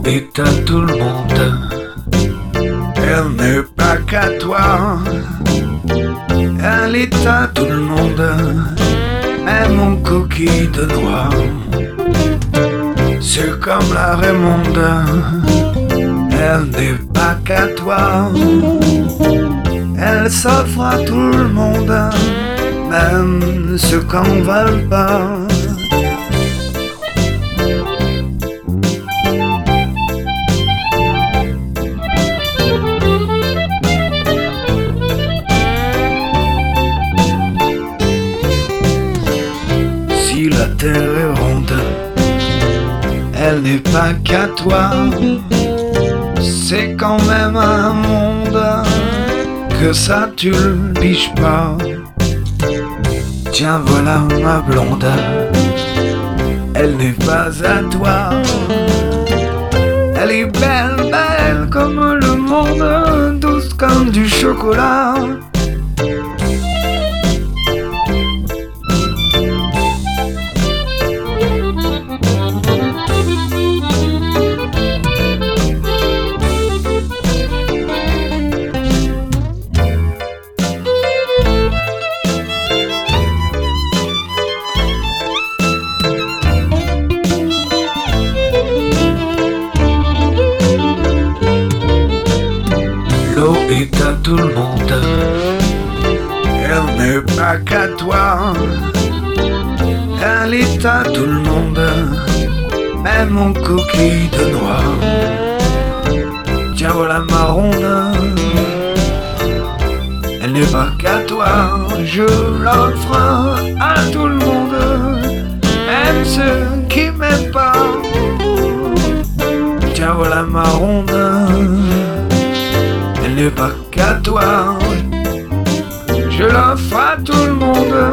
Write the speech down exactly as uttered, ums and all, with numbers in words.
L'eau est à tout le monde, elle n'est pas qu'à toi. Elle est à tout le monde, même aux coquilles de noix. C'est comme la Raymonde, elle n'est pas qu'à toi. Elle s'offre à tout le monde, même ceux qu'on ne veut pas. Si la terre est ronde, elle n'est pas qu'à toi. C'est quand même un monde que ça tu le biches pas. Tiens voilà ma blonde, elle n'est pas à toi. Elle est belle, belle comme le monde, douce comme du chocolat. L'eau est à tout le monde, elle n'est pas qu'à toi. Elle est à tout le monde, même aux coquilles de noix. Tiens voilà ma ronde, elle n'est pas qu'à toi. Je l'offre à tout le monde, même ceux qui m'aiment pas. Tiens voilà ma ronde, elle n'est pas qu'à toi. Je l'offre à tout le monde,